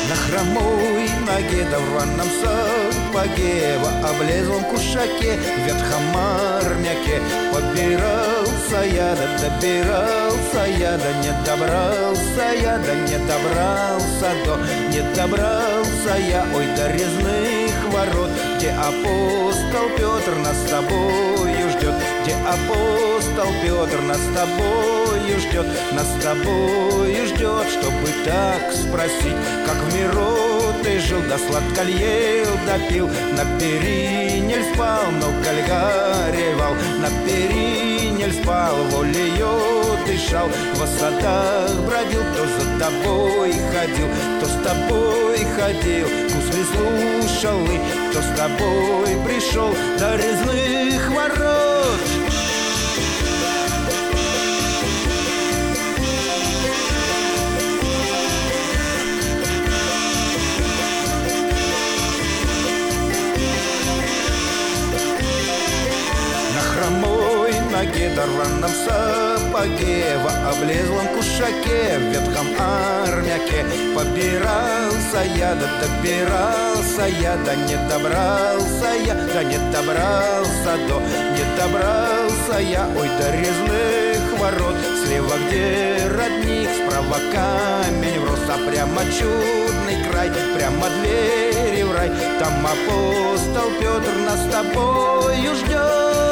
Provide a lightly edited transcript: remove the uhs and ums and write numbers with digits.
На хромой ноге да в рваном сапоге, в облезлом кушаке, в ветхом армяке. Побирался я, да добирался я, да не добрался я, да не добрался не добрался я, ой, до резных ворот, где апостол Петр нас с тобою ждет, где апостол Петр нас с тобою ждет, нас с тобою ждет, чтобы так спросить, как в миру ты жил, да сладко ел, да пил, на перине спал, но коль горевал, на перине спал, волею дышал, в осадах бродил, кто за тобой ходил, кто с тобой ходил, гусли слушал, и кто с тобой пришел до резных ворот. Хромой ноге, да рваном сапоге, в облезлом кушаке, в ветхом армяке. Побирался я, да добирался я, да не добрался я, да не добрался не добрался я, ой, до резных ворот. Слева где родник, справа камень врос, а прямо чудный край, прямо двери в рай. Там апостол Петр нас с тобою ждет.